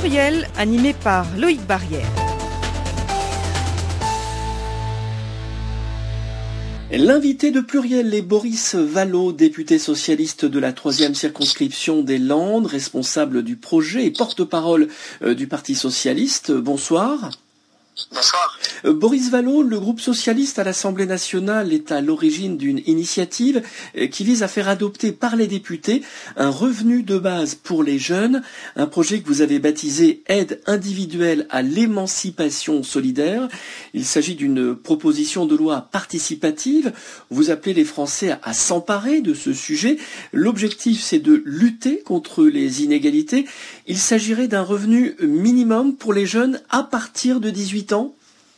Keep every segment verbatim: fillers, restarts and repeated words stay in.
Pluriel, animé par Loïc Barrière. L'invité de Pluriel est Boris Vallaud, député socialiste de la troisième circonscription des Landes, responsable du projet et porte-parole du Parti socialiste. Bonsoir. Bonsoir. Boris Vallaud, le groupe socialiste à l'Assemblée nationale est à l'origine d'une initiative qui vise à faire adopter par les députés un revenu de base pour les jeunes, un projet que vous avez baptisé Aide individuelle à l'émancipation solidaire. Il s'agit d'une proposition de loi participative. Vous appelez les Français à s'emparer de ce sujet. L'objectif, c'est de lutter contre les inégalités. Il s'agirait d'un revenu minimum pour les jeunes à partir de dix-huit ans.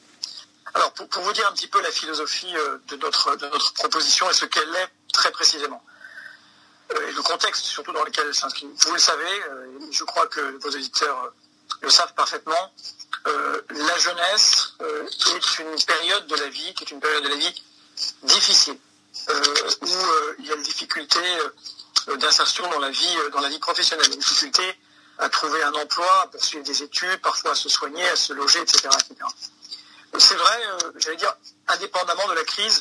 Alors, pour, pour vous dire un petit peu la philosophie euh, de, notre, de notre proposition et ce qu'elle est très précisément, euh, et le contexte surtout dans lequel elle s'inscrit. Vous le savez, euh, et je crois que vos auditeurs euh, le savent parfaitement, euh, la jeunesse euh, est une période de la vie qui est une période de la vie difficile, euh, où euh, il y a des difficultés euh, d'insertion dans la vie, euh, dans la vie professionnelle, des difficultés à trouver un emploi, à poursuivre des études, parfois à se soigner, à se loger, et cetera et cetera. C'est vrai, euh, j'allais dire, indépendamment de la crise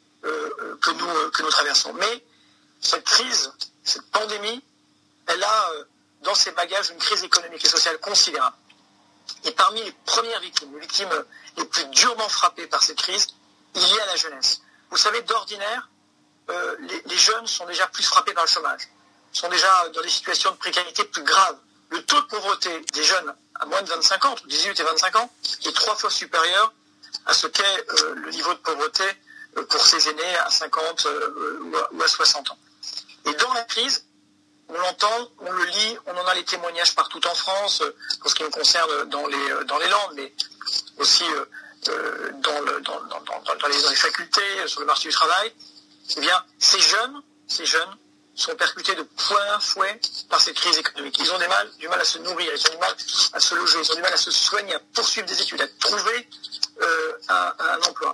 euh, que, nous, euh, que nous traversons. Mais cette crise, cette pandémie, elle a euh, dans ses bagages une crise économique et sociale considérable. Et parmi les premières victimes, les victimes les plus durement frappées par cette crise, il y a la jeunesse. Vous savez, d'ordinaire, euh, les, les jeunes sont déjà plus frappés par le chômage, sont déjà dans des situations de précarité plus graves. Le taux de pauvreté des jeunes à moins de vingt-cinq ans, entre dix-huit et vingt-cinq ans, est trois fois supérieur à ce qu'est euh, le niveau de pauvreté euh, pour ces aînés à cinquante euh, ou, à, ou à soixante ans. Et dans la crise, on l'entend, on le lit, on en a les témoignages partout en France, euh, pour ce qui me concerne dans les, euh, dans les Landes, mais aussi euh, euh, dans, le, dans, dans, dans, dans, les, dans les facultés, euh, sur le marché du travail. Eh bien, ces jeunes, ces jeunes, sont percutés de plein fouet par cette crise économique. Ils ont du mal, du mal à se nourrir, ils ont du mal à se loger, ils ont du mal à se soigner, à poursuivre des études, à trouver euh, un, un emploi.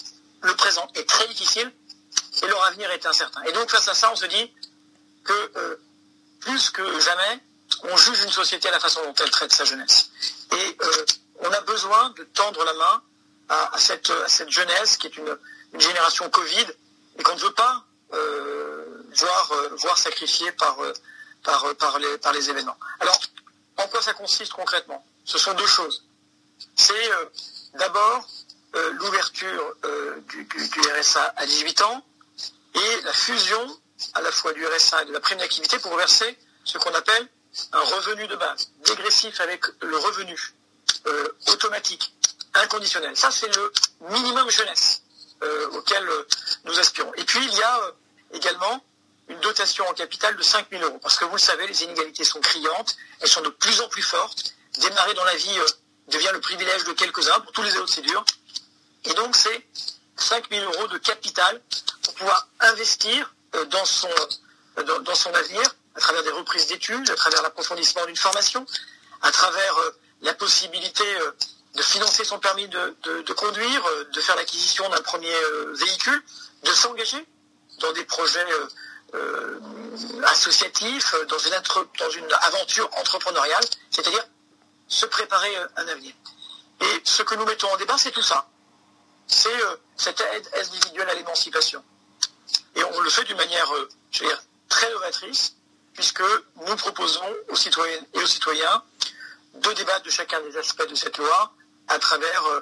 Le présent est très difficile et leur avenir est incertain. Et donc face à ça, on se dit que euh, plus que jamais, on juge une société à la façon dont elle traite sa jeunesse. Et euh, on a besoin de tendre la main à, à, cette, à cette jeunesse qui est une, une génération Covid et qu'on ne veut pas euh, Voir, euh, voir sacrifié par, euh, par, euh, par, les, par les événements. Alors, en quoi ça consiste concrètement? Ce sont deux choses. C'est euh, d'abord euh, l'ouverture euh, du, du, du R S A à dix-huit ans et la fusion à la fois du R S A et de la prime d'activité pour verser ce qu'on appelle un revenu de base, dégressif avec le revenu, euh, automatique, inconditionnel. Ça, c'est le minimum jeunesse euh, auquel euh, nous aspirons. Et puis, il y a euh, également une dotation en capital de cinq mille euros. Parce que vous le savez, les inégalités sont criantes, elles sont de plus en plus fortes. Démarrer dans la vie euh, devient le privilège de quelques-uns, pour tous les autres c'est dur. Et donc c'est cinq mille euros de capital pour pouvoir investir euh, dans, son, euh, dans, dans son avenir, à travers des reprises d'études, à travers l'approfondissement d'une formation, à travers euh, la possibilité euh, de financer son permis de, de, de conduire, euh, de faire l'acquisition d'un premier euh, véhicule, de s'engager dans des projets euh, Euh, associatif, dans une, intro, dans une aventure entrepreneuriale, c'est-à-dire se préparer euh, un avenir. Et ce que nous mettons en débat, c'est tout ça. C'est euh, cette aide individuelle à l'émancipation. Et on le fait d'une manière, euh, je veux dire, très novatrice, puisque nous proposons aux citoyennes et aux citoyens de débattre de chacun des aspects de cette loi à travers euh,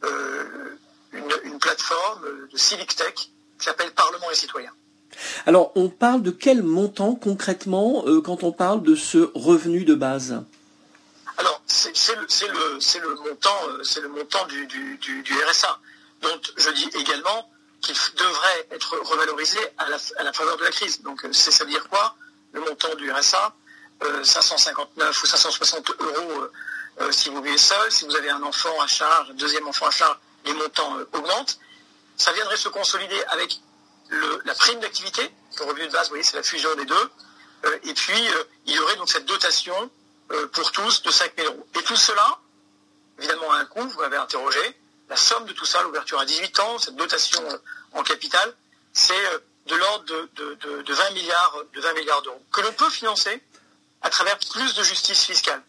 euh, une, une plateforme de Civic Tech qui s'appelle Parlement et citoyens. Alors, on parle de quel montant concrètement euh, quand on parle de ce revenu de base? Alors, c'est, c'est, le, c'est, le, c'est le montant, euh, c'est le montant du, du, du, du R S A. Donc, je dis également qu'il devrait être revalorisé à la, à la faveur de la crise. Donc, c'est, ça veut dire quoi? Le montant du R S A, euh, cinq cent cinquante-neuf ou cinq cent soixante euros euh, euh, si vous vivez seul. Si vous avez un enfant à charge, un deuxième enfant à charge, les montants euh, augmentent. Ça viendrait se consolider avec Le, la prime d'activité, le revenu de base, vous voyez, c'est la fusion des deux. Euh, et puis, euh, il y aurait donc cette dotation euh, pour tous de cinq mille euros. Et tout cela, évidemment, a un coût, vous m'avez interrogé. La somme de tout ça, l'ouverture à dix-huit ans, cette dotation euh, en capital, c'est euh, de l'ordre de, de, de, de vingt milliards, de vingt milliards d'euros, que l'on peut financer à travers plus de justice fiscale.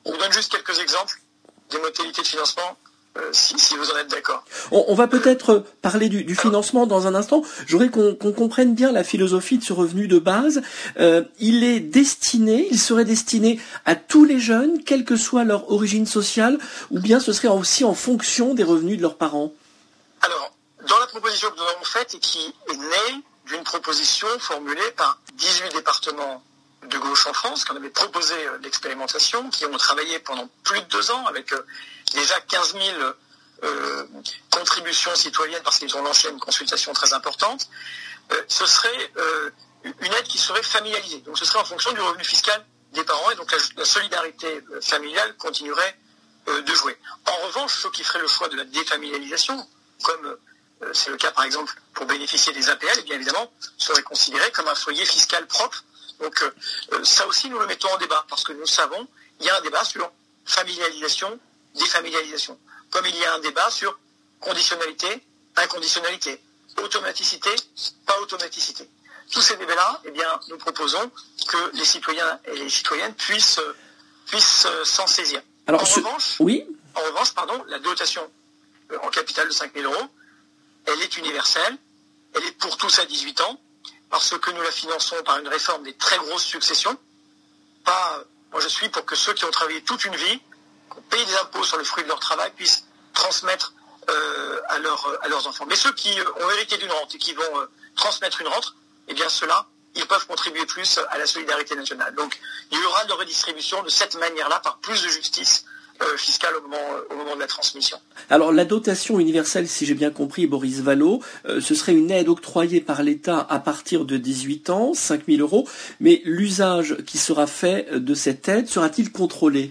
On vous donne juste quelques exemples des modalités de financement, euh, si, si vous en êtes d'accord. On, on va peut-être parler du, du financement dans un instant. J'aurais qu'on qu'on comprenne bien la philosophie de ce revenu de base. Euh, il est destiné, il serait destiné à tous les jeunes, quelle que soit leur origine sociale, ou bien ce serait aussi en fonction des revenus de leurs parents? Alors, dans la proposition que nous avons faite et qui est née d'une proposition formulée par dix-huit départements de gauche en France, qui en avaient proposé euh, l'expérimentation, qui ont travaillé pendant plus de deux ans avec euh, déjà quinze mille euh, contributions citoyennes parce qu'ils ont lancé une consultation très importante, euh, ce serait euh, une aide qui serait familialisée. Donc ce serait en fonction du revenu fiscal des parents et donc la, la solidarité euh, familiale continuerait euh, de jouer. En revanche, ceux qui feraient le choix de la défamilialisation, comme euh, c'est le cas par exemple pour bénéficier des A P L, et bien évidemment, seraient considérés comme un foyer fiscal propre. Donc euh, ça aussi nous le mettons en débat parce que nous savons il y a un débat sur familialisation, défamilialisation, comme il y a un débat sur conditionnalité, inconditionnalité, automaticité, pas automaticité. Tous ces débats-là, eh bien, nous proposons que les citoyens et les citoyennes puissent puissent s'en saisir. Alors, en ce... revanche, oui. En revanche, pardon, la dotation en capital de cinq mille euros, elle est universelle, elle est pour tous à dix-huit ans. Parce que nous la finançons par une réforme des très grosses successions. Pas, moi je suis pour que ceux qui ont travaillé toute une vie, qui ont payé des impôts sur le fruit de leur travail, puissent transmettre euh, à, leur, à leurs enfants. Mais ceux qui ont hérité d'une rente et qui vont euh, transmettre une rente, eh bien ceux-là, ils peuvent contribuer plus à la solidarité nationale. Donc il y aura de redistribution de cette manière-là, par plus de justice Euh, fiscale au moment, euh, au moment de la transmission. Alors la dotation universelle, si j'ai bien compris, Boris Vallaud, euh, ce serait une aide octroyée par l'État à partir de dix-huit ans, cinq mille euros, mais l'usage qui sera fait de cette aide sera-t-il contrôlé?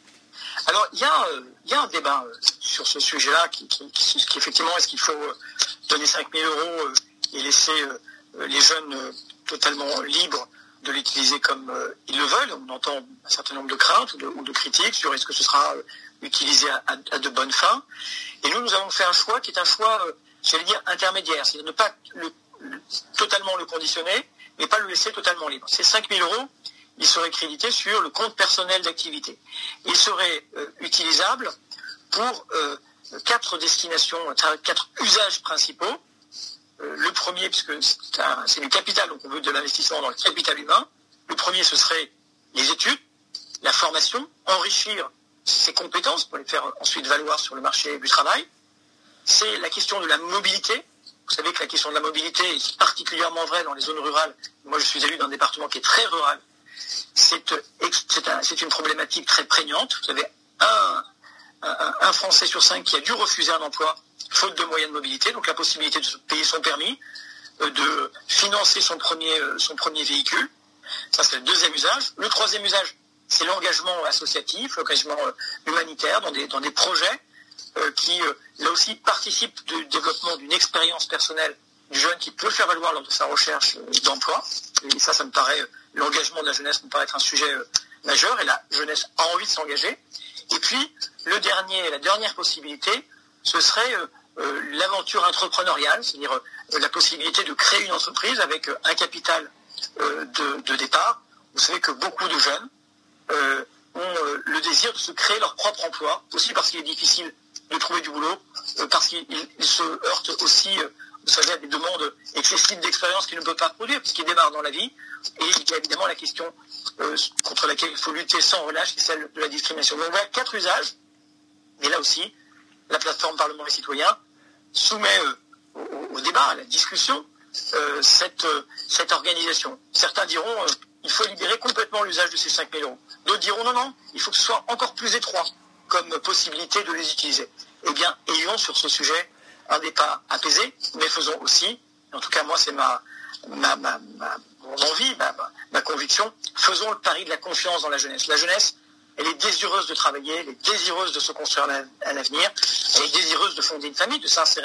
Alors il y, euh, y a un débat euh, sur ce sujet-là, qui, qui, qui, qui effectivement, est-ce qu'il faut euh, donner cinq mille euros euh, et laisser euh, les jeunes euh, totalement libres de l'utiliser comme euh, ils le veulent. On entend un certain nombre de craintes ou de, ou de critiques sur est-ce que ce sera euh, utilisé à, à, à de bonnes fins. Et nous, nous avons fait un choix qui est un choix, euh, j'allais dire, intermédiaire. C'est-à-dire ne pas le, le, totalement le conditionner, mais pas le laisser totalement libre. Ces cinq mille euros, ils seraient crédités sur le compte personnel d'activité. Ils seraient euh, utilisables pour euh, quatre destinations, quatre usages principaux. Euh, le premier, puisque c'est, un, c'est du capital, donc on veut de l'investissement dans le capital humain. Le premier, ce serait les études, la formation, enrichir ses compétences pour les faire ensuite valoir sur le marché du travail. C'est la question de la mobilité. Vous savez que la question de la mobilité est particulièrement vraie dans les zones rurales. Moi, je suis élu d'un département qui est très rural. C'est, c'est, un, c'est une problématique très prégnante. Vous avez un, un, un Français sur cinq qui a dû refuser un emploi faute de moyens de mobilité, donc la possibilité de payer son permis, euh, de financer son premier, euh, son premier véhicule. Ça, c'est le deuxième usage. Le troisième usage, c'est l'engagement associatif, l'engagement euh, humanitaire dans des, dans des projets euh, qui, euh, là aussi, participent du développement d'une expérience personnelle du jeune qui peut faire valoir lors de sa recherche euh, d'emploi. Et ça, ça me paraît, euh, l'engagement de la jeunesse me paraît être un sujet euh, majeur, et la jeunesse a envie de s'engager. Et puis, le dernier, la dernière possibilité, ce serait euh, euh, l'aventure entrepreneuriale, c'est-à-dire euh, la possibilité de créer une entreprise avec euh, un capital euh, de, de départ. Vous savez que beaucoup de jeunes euh, ont euh, le désir de se créer leur propre emploi, aussi parce qu'il est difficile de trouver du boulot, euh, parce qu'ils se heurtent aussi, euh, vous savez, à des demandes excessives d'expérience qu'ils ne peuvent pas produire, puisqu'ils démarrent dans la vie. Et il y a évidemment la question euh, contre laquelle il faut lutter sans relâche, c'est celle de la discrimination. Donc voilà quatre usages, mais là aussi, la plateforme Parlement et Citoyens soumet euh, au, au débat, à la discussion, euh, cette, euh, cette organisation. Certains diront euh, il faut libérer complètement l'usage de ces cinq mille euros. D'autres diront non, non, il faut que ce soit encore plus étroit comme possibilité de les utiliser. Eh bien, ayons sur ce sujet un débat apaisé, mais faisons aussi, en tout cas moi c'est ma, ma, ma, ma mon envie, ma, ma, ma conviction, faisons le pari de la confiance dans la jeunesse. La jeunesse, elle est désireuse de travailler, elle est désireuse de se construire un avenir, elle est désireuse de fonder une famille, de s'insérer,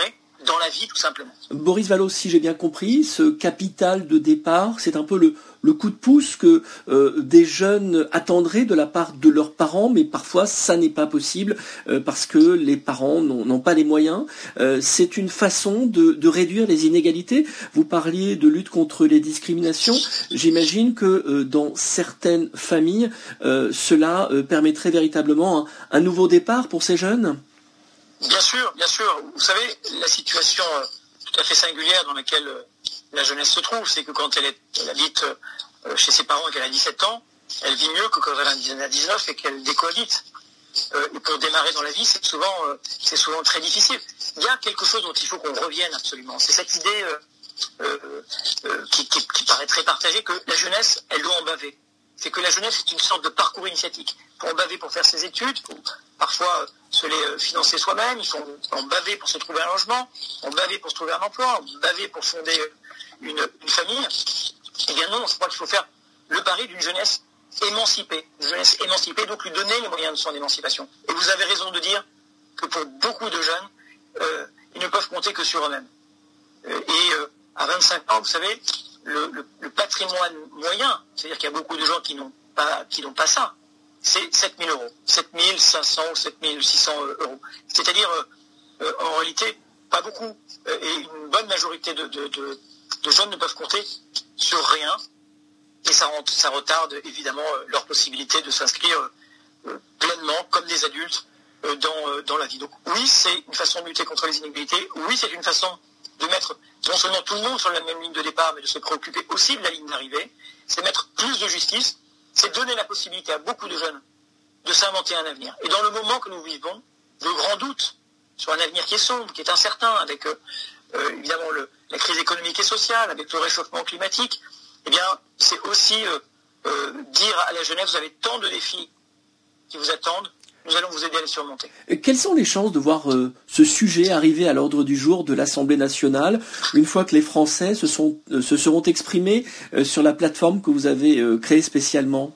dans la vie tout simplement. Boris Vallaud, si j'ai bien compris, ce capital de départ, c'est un peu le, le coup de pouce que euh, des jeunes attendraient de la part de leurs parents, mais parfois ça n'est pas possible euh, parce que les parents n'ont pas les moyens. Euh, c'est une façon de, de réduire les inégalités. Vous parliez de lutte contre les discriminations. J'imagine que euh, dans certaines familles, euh, cela euh, permettrait véritablement un, un nouveau départ pour ces jeunes. Bien sûr, bien sûr. Vous savez, la situation euh, tout à fait singulière dans laquelle euh, la jeunesse se trouve, c'est que quand elle, est, elle habite euh, chez ses parents et qu'elle a dix-sept ans, elle vit mieux que quand elle a dix-neuf et qu'elle décohabite. Euh, et pour démarrer dans la vie, c'est souvent, euh, c'est souvent très difficile. Il y a quelque chose dont il faut qu'on revienne absolument. C'est cette idée euh, euh, euh, qui, qui, qui paraît très partagée que la jeunesse, elle doit en baver. C'est que la jeunesse est une sorte de parcours initiatique. Il faut en baver pour faire ses études, il faut parfois se les financer soi-même, il faut en baver pour se trouver un logement, en baver pour se trouver un emploi, en baver pour fonder une, une famille. Eh bien non, je crois qu'il faut faire le pari d'une jeunesse émancipée, une jeunesse émancipée, donc lui donner les moyens de son émancipation. Et vous avez raison de dire que pour beaucoup de jeunes, euh, ils ne peuvent compter que sur eux-mêmes. Euh, et euh, à vingt-cinq ans, vous savez, le, le, le patrimoine moyen, c'est-à-dire qu'il y a beaucoup de gens qui n'ont pas, qui n'ont pas ça, c'est sept mille euros, sept mille cinq cents ou sept mille six cents euros. C'est-à-dire, euh, euh, en réalité, pas beaucoup, euh, et une bonne majorité de, de, de, de jeunes ne peuvent compter sur rien, et ça, ça retarde évidemment euh, leur possibilité de s'inscrire euh, pleinement, comme des adultes, euh, dans, euh, dans la vie. Donc oui, c'est une façon de lutter contre les inégalités, oui, c'est une façon de mettre non seulement tout le monde sur la même ligne de départ, mais de se préoccuper aussi de la ligne d'arrivée, c'est mettre plus de justice, c'est donner la possibilité à beaucoup de jeunes de s'inventer un avenir. Et dans le moment que nous vivons, de grands doutes sur un avenir qui est sombre, qui est incertain, avec euh, euh, évidemment le, la crise économique et sociale, avec le réchauffement climatique, eh bien, c'est aussi euh, euh, dire à la jeunesse, vous avez tant de défis qui vous attendent, nous allons vous aider à les surmonter. Quelles sont les chances de voir euh, ce sujet arriver à l'ordre du jour de l'Assemblée nationale, une fois que les Français se, sont, euh, se seront exprimés euh, sur la plateforme que vous avez euh, créée spécialement?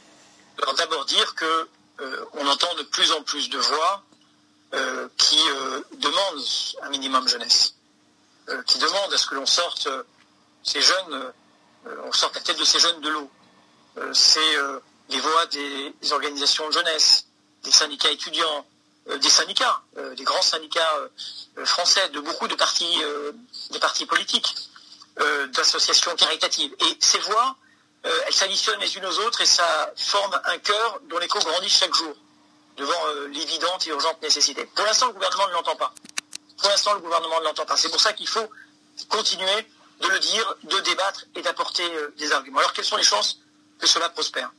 Alors d'abord dire que euh, on entend de plus en plus de voix euh, qui euh, demandent un minimum jeunesse, euh, qui demandent à ce que l'on sorte euh, ces jeunes, euh, on sorte la tête de ces jeunes de l'eau. Euh, c'est euh, les voix des, des organisations de jeunesse, des syndicats étudiants, euh, des syndicats, euh, des grands syndicats euh, français, de beaucoup de partis, euh, des partis politiques, euh, d'associations caritatives. Et ces voix, euh, elles s'additionnent les unes aux autres et ça forme un chœur dont l'écho grandit chaque jour devant euh, l'évidente et urgente nécessité. Pour l'instant, le gouvernement ne l'entend pas. Pour l'instant, le gouvernement ne l'entend pas. C'est pour ça qu'il faut continuer de le dire, de débattre et d'apporter euh, des arguments. Alors, quelles sont les chances que cela prospère?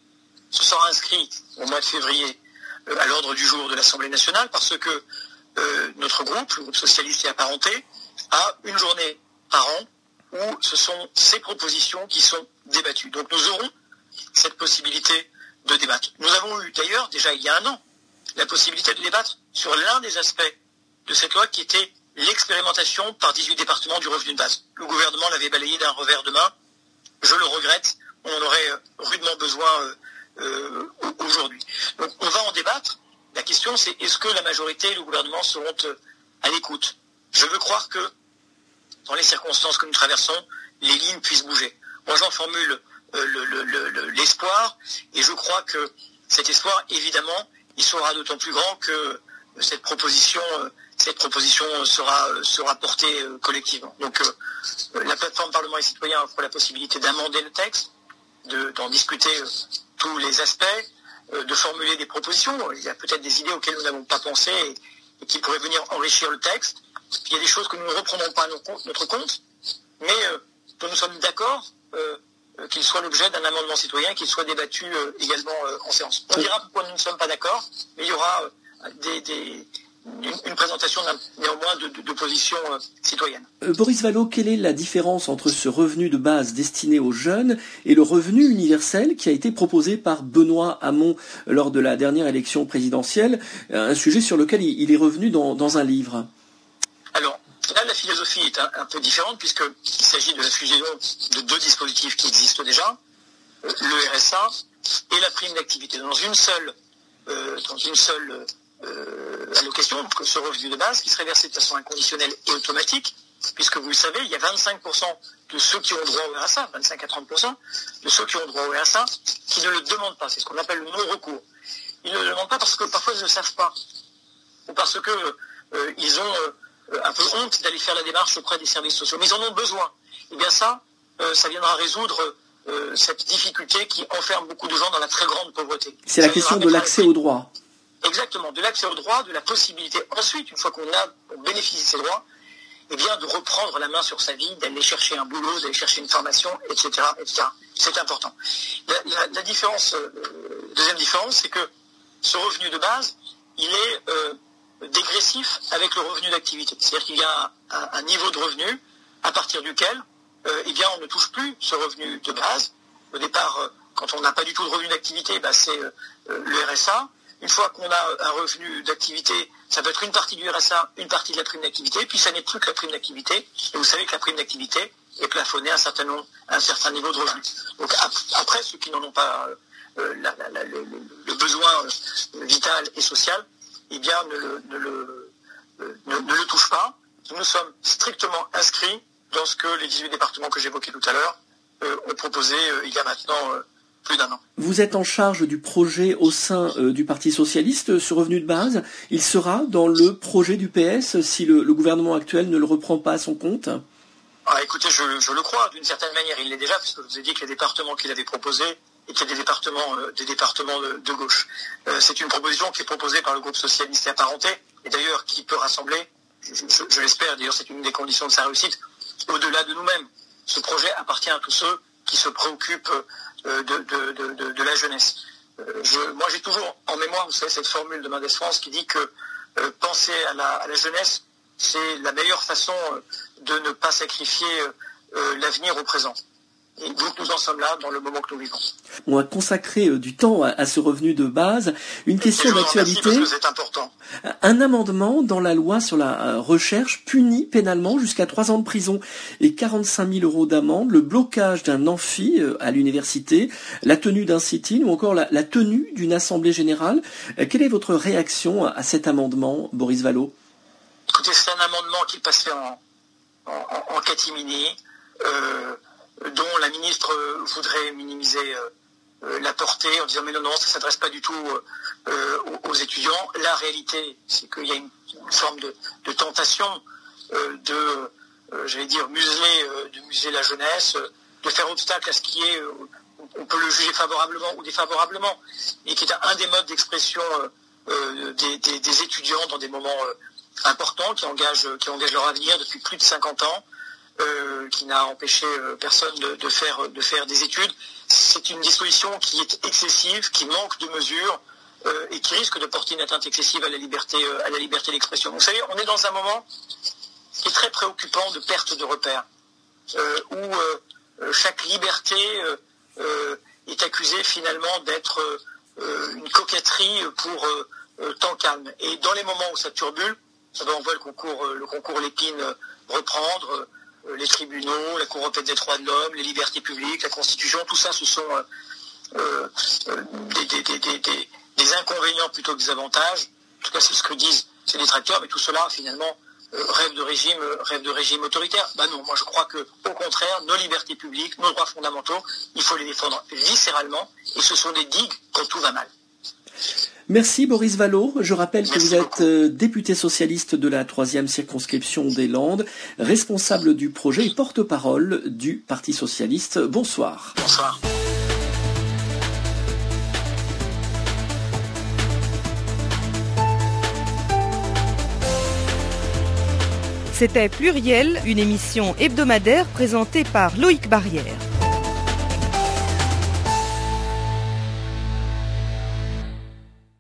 Ce sera inscrit au mois de février euh, à l'ordre du jour de l'Assemblée nationale parce que euh, notre groupe, le groupe socialiste et apparenté, a une journée par an où ce sont ces propositions qui sont débattues. Donc nous aurons cette possibilité de débattre. Nous avons eu d'ailleurs, déjà il y a un an, la possibilité de débattre sur l'un des aspects de cette loi qui était l'expérimentation par dix-huit départements du revenu de base. Le gouvernement l'avait balayé d'un revers de main. Je le regrette. On en aurait rudement besoin euh, euh, aujourd'hui. Donc on va en débattre. La question c'est est-ce que la majorité et le gouvernement seront euh, à l'écoute? Je veux croire que dans les circonstances que nous traversons, les lignes puissent bouger. Moi j'en formule euh, le, le, le, l'espoir et je crois que cet espoir, évidemment, il sera d'autant plus grand que euh, cette proposition, euh, cette proposition sera, euh, sera portée euh, collectivement. Donc euh, la plateforme Parlement et Citoyens offre la possibilité d'amender le texte, de, d'en discuter euh, tous les aspects, euh, de formuler des propositions. Il y a peut-être des idées auxquelles nous n'avons pas pensé et, et qui pourraient venir enrichir le texte. Puis il y a des choses que nous ne reprendrons pas à notre compte, mais euh, dont nous sommes d'accord euh, euh, qu'il soit l'objet d'un amendement citoyen, qu'il soit débattu euh, également euh, en séance. On dira pourquoi nous ne sommes pas d'accord, mais il y aura euh, des, des, une, une présentation néanmoins de, de, de position euh, citoyenne. Euh, Boris Vallaud, quelle est la différence entre ce revenu de base destiné aux jeunes et le revenu universel qui a été proposé par Benoît Hamon lors de la dernière élection présidentielle, un sujet sur lequel il, il est revenu dans, dans un livre? Alors, là, la philosophie est un, un peu différente puisqu'il s'agit de la fusion de deux dispositifs qui existent déjà, euh, le R S A et la prime d'activité. Dans une seule, euh, dans une seule euh, allocation, donc ce revenu de base, qui serait versé de façon inconditionnelle et automatique, puisque vous le savez, il y a vingt-cinq pour cent de ceux qui ont droit au R S A, vingt-cinq à trente pour cent de ceux qui ont droit au R S A, qui ne le demandent pas. C'est ce qu'on appelle le non-recours. Ils ne le demandent pas parce que parfois ils ne le savent pas, ou parce que euh, ils ont euh, un peu honte d'aller faire la démarche auprès des services sociaux, mais ils en ont besoin. Et bien ça, euh, ça viendra résoudre euh, cette difficulté qui enferme beaucoup de gens dans la très grande pauvreté. C'est ça la question de l'accès au droit. Exactement, de l'accès au droit, de la possibilité ensuite, une fois qu'on a on bénéficie de ces droits, eh bien de reprendre la main sur sa vie, d'aller chercher un boulot, d'aller chercher une formation, et cetera, et cetera. C'est important. La, la, la différence, euh, deuxième différence, c'est que ce revenu de base, il est euh, dégressif avec le revenu d'activité. C'est-à-dire qu'il y a un, un niveau de revenu à partir duquel, euh, eh bien, on ne touche plus ce revenu de base. Au départ, euh, quand on n'a pas du tout de revenu d'activité, bah, c'est euh, le R S A. Une fois qu'on a un revenu d'activité, ça peut être une partie du R S A, une partie de la prime d'activité, puis ça n'est plus que la prime d'activité. Et vous savez que la prime d'activité est plafonnée à un certain, nombre, à un certain niveau de revenu. Donc après, ceux qui n'en ont pas euh, la, la, la, le, le besoin euh, vital et social, eh bien, ne le, ne, le, euh, ne, ne le touchent pas. Nous sommes strictement inscrits dans ce que les dix-huit départements que j'évoquais tout à l'heure euh, ont proposé euh, il y a maintenant euh, plus d'un an. Vous êtes en charge du projet au sein euh, du Parti Socialiste, ce revenu de base. Il sera dans le projet du P S si le, le gouvernement actuel ne le reprend pas à son compte? Ah, écoutez, je, je le crois, d'une certaine manière, il l'est déjà, puisque je vous ai dit que les départements qu'il avait proposés étaient des départements, euh, des départements de, de gauche. Euh, c'est une proposition qui est proposée par le groupe socialiste et apparenté, et d'ailleurs qui peut rassembler, je, je, je l'espère, d'ailleurs c'est une des conditions de sa réussite, au-delà de nous-mêmes. Ce projet appartient à tous ceux qui se préoccupent euh, de, de, de, de, de la jeunesse. Euh, je, moi j'ai toujours en mémoire, vous savez, cette formule de Mendes France qui dit que euh, penser à la, à la jeunesse, c'est la meilleure façon de ne pas sacrifier euh, l'avenir au présent. Et donc nous en sommes là dans le moment que nous vivons. On a consacré euh, du temps à, à ce revenu de base. Une question d'actualité. Parce que c'est important. Un amendement dans la loi sur la euh, recherche punit pénalement jusqu'à trois ans de prison et quarante-cinq mille euros d'amende le blocage d'un amphi euh, à l'université, la tenue d'un sit-in ou encore la, la tenue d'une assemblée générale. Euh, quelle est votre réaction à, à cet amendement, Boris Vallaud? Écoutez, c'est un amendement qui passait en, en, en catimini, euh, dont la ministre voudrait minimiser euh, la portée en disant mais non, non, ça ne s'adresse pas du tout euh, aux, aux étudiants. La réalité, c'est qu'il y a une, une forme de, de tentation euh, de, euh, j'allais dire, museler, euh, de museler la jeunesse, euh, de faire obstacle à ce qui est, euh, on peut le juger favorablement ou défavorablement, et qui est un des modes d'expression euh, euh, des, des, des étudiants dans des moments euh, importants, qui engagent, qui engagent leur avenir depuis plus de cinquante ans, euh, qui n'a empêché euh, personne de, de, faire, de faire des études. C'est une disposition qui est excessive, qui manque de mesures euh, et qui risque de porter une atteinte excessive à la liberté, euh, à la liberté d'expression. Vous savez, on est dans un moment qui est très préoccupant de perte de repères, euh, où euh, chaque liberté euh, euh, est accusée finalement d'être euh, une coquetterie pour euh, temps calme. Et dans les moments où ça turbule, on voit le concours, le concours Lépine reprendre, les tribunaux, la Cour européenne des droits de l'homme, les libertés publiques, la Constitution, tout ça, ce sont euh, euh, des, des, des, des, des inconvénients plutôt que des avantages. En tout cas, c'est ce que disent ces détracteurs, mais tout cela, finalement, euh, rêve de régime, rêve de régime autoritaire. Ben non, moi je crois que, au contraire, nos libertés publiques, nos droits fondamentaux, il faut les défendre viscéralement, et ce sont des digues quand tout va mal. Merci Boris Vallaud. Je rappelle Merci que vous beaucoup. êtes député socialiste de la troisième circonscription des Landes, responsable du projet et porte-parole du Parti socialiste. Bonsoir. Bonsoir. C'était Pluriel, une émission hebdomadaire présentée par Loïc Barrière.